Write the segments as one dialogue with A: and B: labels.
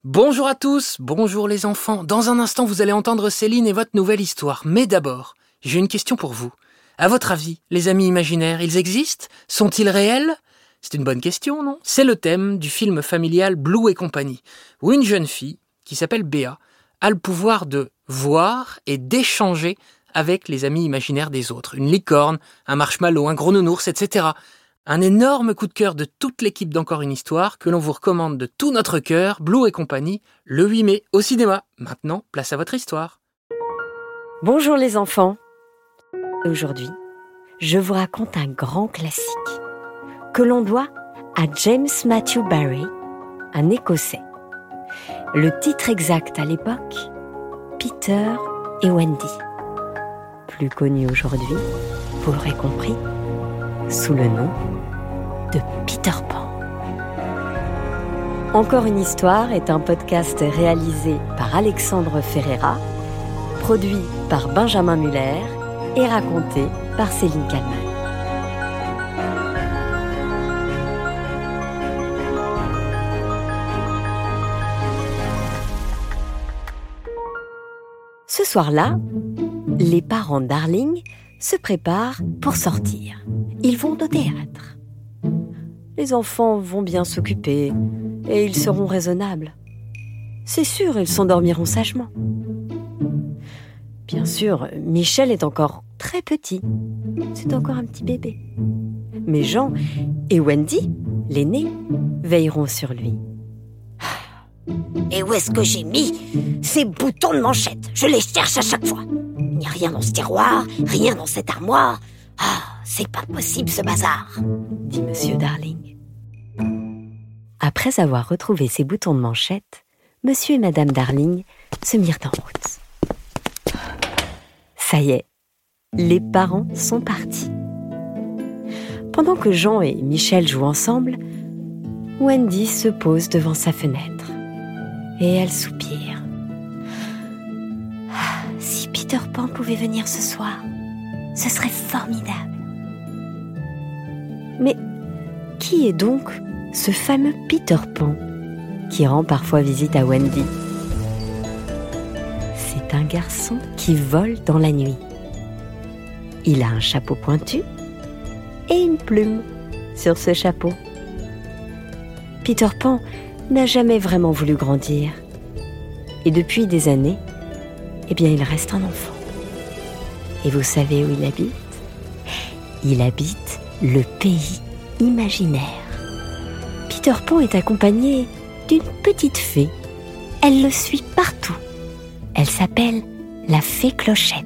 A: Bonjour à tous, bonjour les enfants. Dans un instant, vous allez entendre Céline et votre nouvelle histoire. Mais d'abord, j'ai une question pour vous. À votre avis, les amis imaginaires, ils existent? Sont-ils réels? C'est une bonne question, non? C'est le thème du film familial Blue et compagnie, où une jeune fille, qui s'appelle Béa, a le pouvoir de voir et d'échanger avec les amis imaginaires des autres. Une licorne, un marshmallow, un gros nounours, etc. Un énorme coup de cœur de toute l'équipe d'Encore une histoire que l'on vous recommande de tout notre cœur, Blue et compagnie, le 8 mai au cinéma. Maintenant, place à votre histoire.
B: Bonjour les enfants. Aujourd'hui, je vous raconte un grand classique que l'on doit à James Matthew Barrie, un Écossais. Le titre exact à l'époque, Peter et Wendy. Plus connu aujourd'hui, vous l'aurez compris, sous le nom de Peter Pan. Encore une histoire est un podcast réalisé par Alexandre Ferreira, produit par Benjamin Muller et raconté par Céline Kallmann. Ce soir-là, les parents de Darling se préparent pour sortir. Ils vont au théâtre. Les enfants vont bien s'occuper et ils seront raisonnables. C'est sûr, ils s'endormiront sagement. Bien sûr, Michel est encore très petit. C'est encore un petit bébé. Mais Jean et Wendy, l'aîné, veilleront sur lui.
C: Et où est-ce que j'ai mis ces boutons de manchette? Je les cherche à chaque fois. Il n'y a rien dans ce tiroir, rien dans cette armoire. Ah, c'est pas possible ce bazar,
B: dit Monsieur Darling. Après avoir retrouvé ses boutons de manchette, Monsieur et Madame Darling se mirent en route. Ça y est, les parents sont partis. Pendant que Jean et Michel jouent ensemble, Wendy se pose devant sa fenêtre et elle soupire. Ah, si Peter Pan pouvait venir ce soir, ce serait formidable. Mais qui est donc ce fameux Peter Pan qui rend parfois visite à Wendy? C'est un garçon qui vole dans la nuit. Il a un chapeau pointu et une plume sur ce chapeau. Peter Pan n'a jamais vraiment voulu grandir. Et depuis des années, il reste un enfant. Et vous savez où il habite? Il habite le pays imaginaire. Peter Pan est accompagné d'une petite fée. Elle le suit partout. Elle s'appelle la fée Clochette.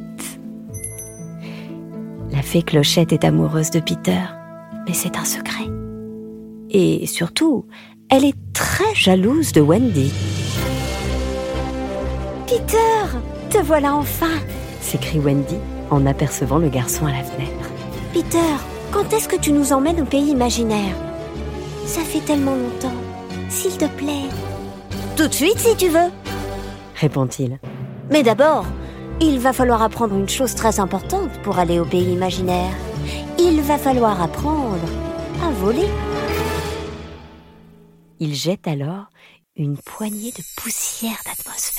B: La fée Clochette est amoureuse de Peter, mais c'est un secret. Et surtout, elle est très jalouse de Wendy. « Peter, te voilà enfin !» s'écrie Wendy en apercevant le garçon à la fenêtre.
C: « Peter, quand est-ce que tu nous emmènes au pays imaginaire? Ça fait tellement longtemps. S'il te plaît. »« Tout de suite si tu veux !»
B: répond-il.
C: « Mais d'abord, il va falloir apprendre une chose très importante pour aller au pays imaginaire. Il va falloir apprendre à voler. »
B: Il jette alors une poignée de poussière d'atmosphère.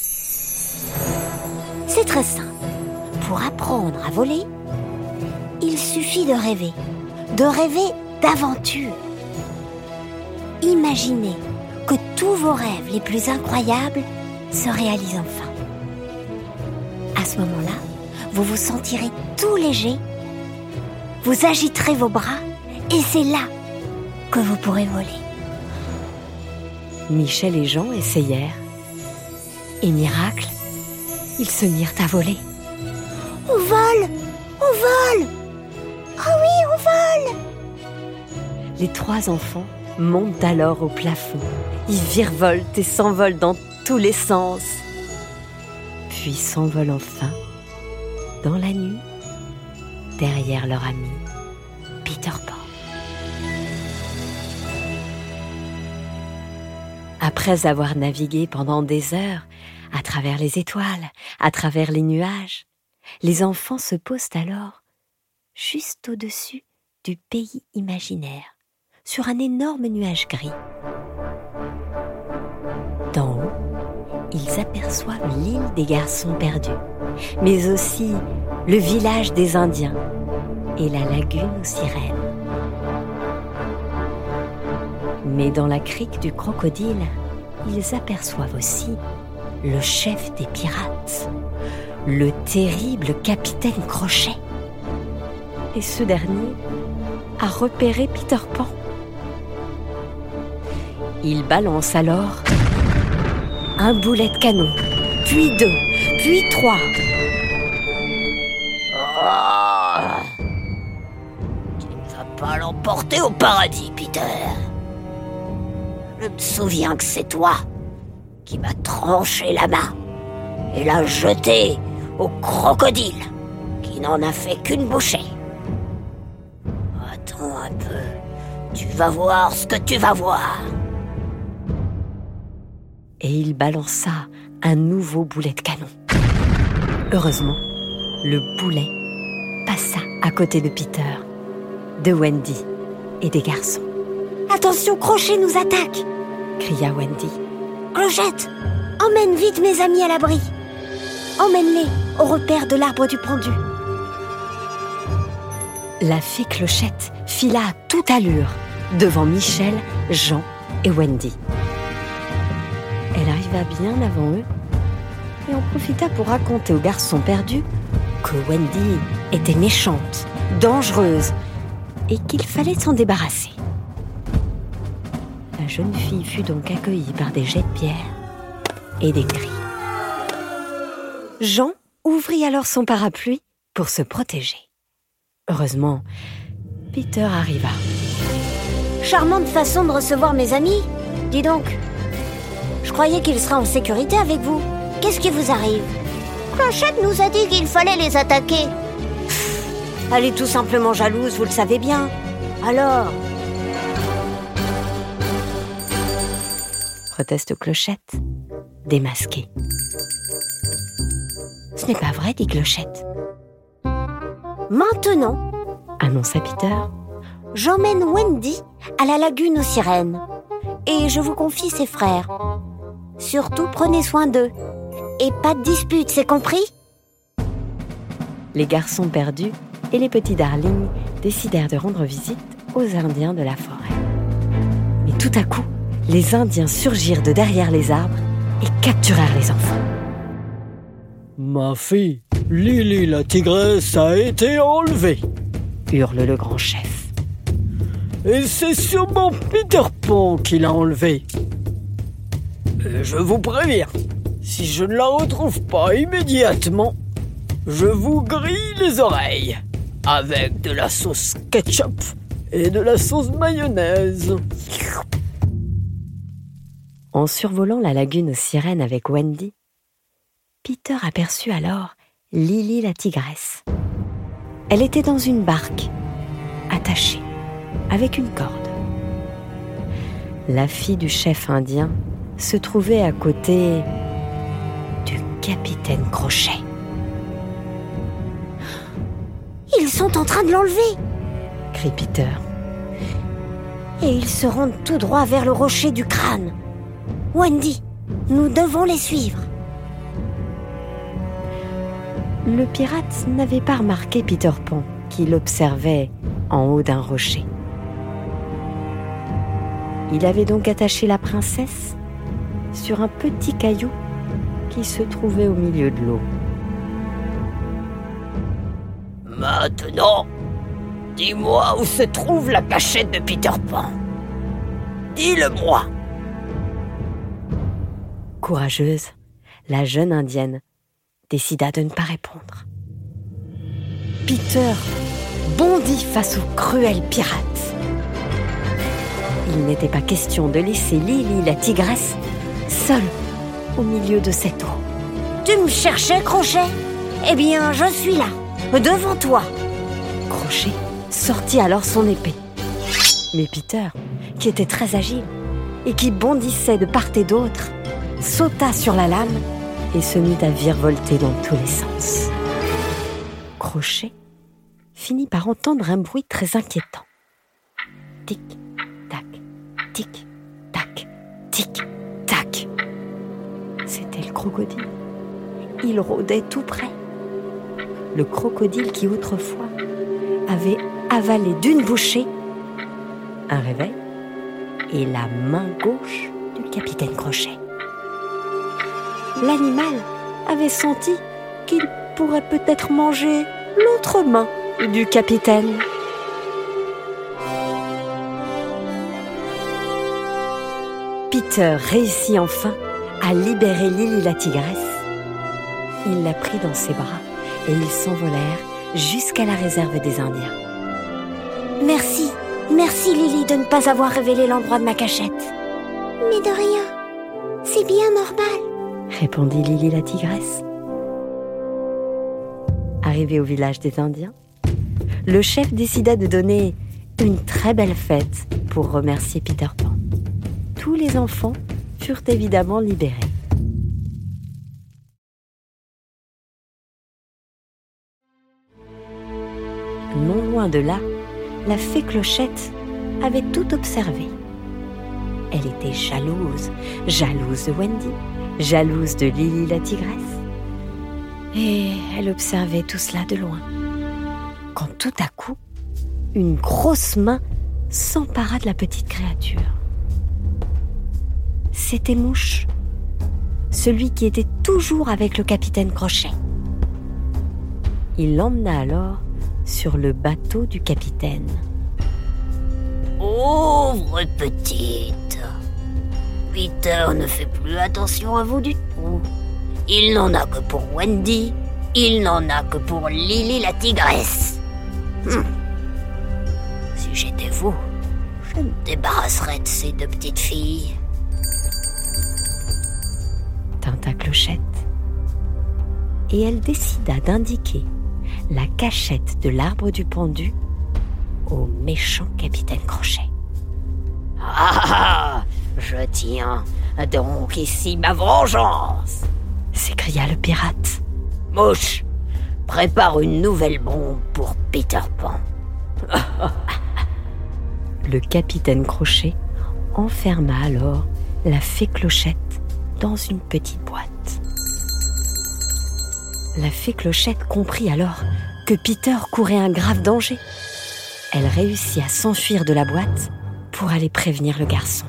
C: C'est très simple. Pour apprendre à voler, il suffit de rêver d'aventure. Imaginez que tous vos rêves les plus incroyables se réalisent enfin. À ce moment-là, vous vous sentirez tout léger, vous agiterez vos bras et c'est là que vous pourrez voler.
B: Michel et Jean essayèrent. Et miracle, ils se mirent à voler.
C: On vole! On vole! Oh oui, on vole!
B: Les trois enfants montent alors au plafond. Ils virevoltent et s'envolent dans tous les sens. Puis s'envolent enfin, dans la nuit, derrière leur ami Peter Pan. Après avoir navigué pendant des heures à travers les étoiles, à travers les nuages, les enfants se posent alors juste au-dessus du pays imaginaire, sur un énorme nuage gris. D'en ils aperçoivent l'île des garçons perdus, mais aussi le village des Indiens et la lagune aux sirènes. Mais dans la crique du crocodile, ils aperçoivent aussi le chef des pirates, le terrible capitaine Crochet. Et ce dernier a repéré Peter Pan. Il balance alors un boulet de canon, puis 2, puis 3.
C: Oh, tu ne vas pas l'emporter au paradis, Peter. Je me souviens que c'est toi qui m'as tranché la main et l'a jeté au crocodile, qui n'en a fait qu'une bouchée. Attends un peu, tu vas voir ce que tu vas voir.
B: Et il balança un nouveau boulet de canon. Heureusement, le boulet passa à côté de Peter, de Wendy et des garçons.
C: « Attention, Crochet nous attaque !»
B: cria Wendy.
C: « Clochette, emmène vite mes amis à l'abri. Emmène-les au repère de l'arbre du pendu. »
B: La fée Clochette fila à toute allure devant Michel, Jean et Wendy. Elle arriva bien avant eux et en profita pour raconter aux garçons perdus que Wendy était méchante, dangereuse et qu'il fallait s'en débarrasser. La jeune fille fut donc accueillie par des jets de pierre et des cris. Jean ouvrit alors son parapluie pour se protéger. Heureusement, Peter arriva.
C: « Charmante façon de recevoir mes amis. Dis donc, je croyais qu'il serait en sécurité avec vous. Qu'est-ce qui vous arrive ? Clochette nous a dit qu'il fallait les attaquer. » Elle est tout simplement jalouse, vous le savez bien. Alors ?
B: Proteste Clochette, démasquée. Ce n'est pas vrai, dit Clochette.
C: Maintenant,
B: annonça Peter,
C: j'emmène Wendy à la lagune aux sirènes. Et je vous confie ses frères. Surtout, prenez soin d'eux. Et pas de dispute, c'est compris ?
B: Les garçons perdus et les petits darlings décidèrent de rendre visite aux Indiens de la forêt. Mais tout à coup, les Indiens surgirent de derrière les arbres et capturèrent les enfants.
D: Ma fille, Lily la tigresse a été enlevée,
B: hurle le grand chef.
D: Et c'est sûrement Peter Pan qui l'a enlevée. Je vous préviens, si je ne la retrouve pas immédiatement, je vous grille les oreilles avec de la sauce ketchup et de la sauce mayonnaise.
B: En survolant la lagune aux sirènes avec Wendy, Peter aperçut alors Lily la tigresse. Elle était dans une barque, attachée, avec une corde. La fille du chef indien se trouvait à côté du capitaine Crochet.
C: « Ils sont en train de l'enlever !»
B: crie Peter.
C: « Et ils se rendent tout droit vers le rocher du crâne. Wendy, nous devons les suivre. »
B: Le pirate n'avait pas remarqué Peter Pan, qui l'observait en haut d'un rocher. Il avait donc attaché la princesse sur un petit caillou qui se trouvait au milieu de l'eau.
C: « Maintenant, dis-moi où se trouve la cachette de Peter Pan. Dis-le-moi. »
B: Courageuse, la jeune indienne décida de ne pas répondre. Peter bondit face au cruel pirate. Il n'était pas question de laisser Lily la tigresse seule au milieu de cette eau.
C: « Tu me cherchais, Crochet ? Eh bien, je suis là, devant toi. »
B: Crochet sortit alors son épée. Mais Peter, qui était très agile et qui bondissait de part et d'autre, sauta sur la lame et se mit à virevolter dans tous les sens. Crochet finit par entendre un bruit très inquiétant. Tic-tac, tic-tac, tic-tac. C'était le crocodile. Il rôdait tout près. Le crocodile qui autrefois avait avalé d'une bouchée un réveil et la main gauche du capitaine Crochet. L'animal avait senti qu'il pourrait peut-être manger l'autre main du capitaine. Peter réussit enfin à libérer Lily la tigresse. Il la prit dans ses bras et ils s'envolèrent jusqu'à la réserve des Indiens.
C: Merci Lily de ne pas avoir révélé l'endroit de ma cachette. Mais de rien, c'est bien normal,
B: répondit Lily la tigresse. Arrivé au village des Indiens, le chef décida de donner une très belle fête pour remercier Peter Pan. Tous les enfants furent évidemment libérés. Non loin de là, la fée Clochette avait tout observé. Elle était jalouse de Wendy, jalouse de Lily la tigresse. Et elle observait tout cela de loin. Quand tout à coup, une grosse main s'empara de la petite créature. C'était Mouche, celui qui était toujours avec le capitaine Crochet. Il l'emmena alors sur le bateau du capitaine.
C: Pauvre petite, Peter ne fait plus attention à vous du tout. Il n'en a que pour Wendy, il n'en a que pour Lily la tigresse. Si j'étais vous, je me débarrasserais de ces deux petites filles.
B: Tinta Clochette. Et elle décida d'indiquer la cachette de l'arbre du pendu au méchant capitaine Crochet.
C: Ah, je tiens donc ici ma vengeance,
B: s'écria le pirate.
C: Mouche, prépare une nouvelle bombe pour Peter Pan.
B: Le capitaine Crochet enferma alors la fée Clochette dans une petite boîte. La fée Clochette comprit alors que Peter courait un grave danger. Elle réussit à s'enfuir de la boîte pour aller prévenir le garçon.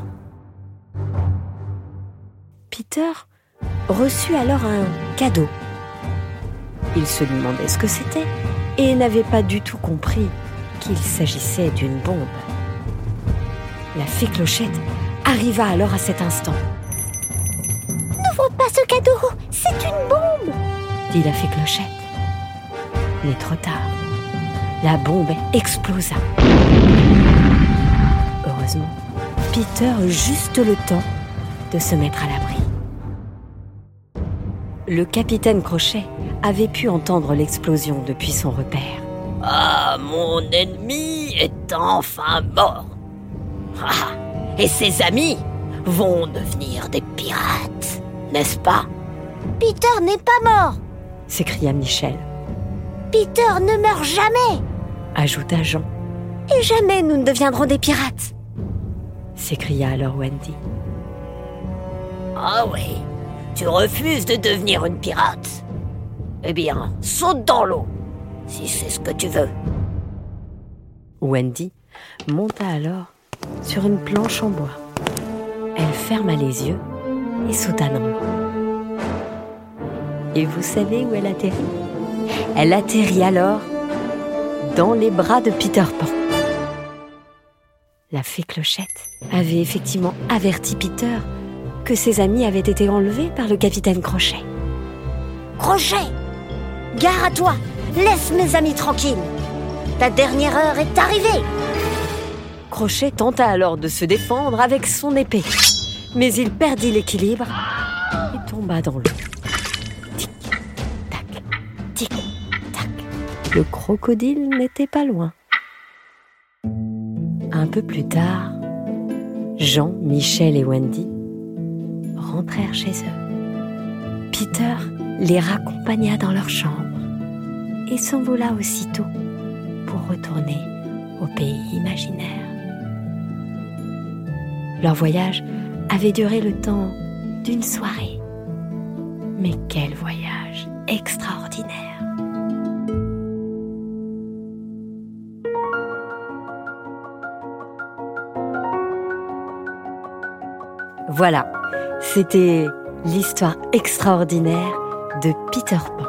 B: Peter reçut alors un cadeau. Il se demandait ce que c'était et n'avait pas du tout compris qu'il s'agissait d'une bombe. La fée Clochette arriva alors à cet instant.
C: « N'ouvre pas ce cadeau, c'est une bombe !»
B: dit la fée Clochette. Mais trop tard, la bombe explosa. Heureusement, Peter eut juste le temps de se mettre à l'abri. Le capitaine Crochet avait pu entendre l'explosion depuis son repère.
C: « Ah, mon ennemi est enfin mort. Ah, et ses amis vont devenir des pirates, n'est-ce pas ?»« Peter n'est pas mort !»
B: s'écria Michel.
C: « Peter ne meurt jamais !»
B: ajouta Jean.
C: « Et jamais nous ne deviendrons des pirates !»
B: s'écria alors Wendy.
C: « Ah oui, tu refuses de devenir une pirate ? Eh bien, saute dans l'eau, si c'est ce que tu veux. »
B: Wendy monta alors sur une planche en bois. Elle ferma les yeux et sauta dans l'eau. Et vous savez où elle atterrit ? Elle atterrit alors dans les bras de Peter Pan. La fée Clochette avait effectivement averti Peter que ses amis avaient été enlevés par le capitaine Crochet.
C: « Crochet, gare à toi, laisse mes amis tranquilles. Ta dernière heure est arrivée. »
B: Crochet tenta alors de se défendre avec son épée, mais il perdit l'équilibre et tomba dans l'eau. Tic-tac, tic-tac. Le crocodile n'était pas loin. Un peu plus tard, Jean, Michel et Wendy rentrèrent chez eux. Peter les raccompagna dans leur chambre et s'envola aussitôt pour retourner au pays imaginaire. Leur voyage avait duré le temps d'une soirée. Mais quel voyage extraordinaire! Voilà, c'était l'histoire extraordinaire de Peter Pan.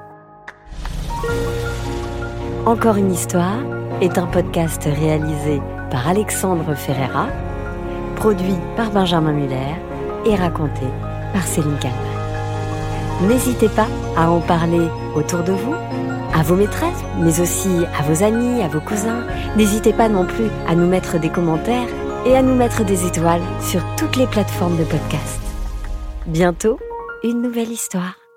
B: Encore une histoire est un podcast réalisé par Alexandre Ferreira, produit par Benjamin Muller et raconté par Céline Kallmann. N'hésitez pas à en parler autour de vous, à vos maîtresses, mais aussi à vos amis, à vos cousins. N'hésitez pas non plus à nous mettre des commentaires et à nous mettre des étoiles sur toutes les plateformes de podcast. Bientôt, une nouvelle histoire.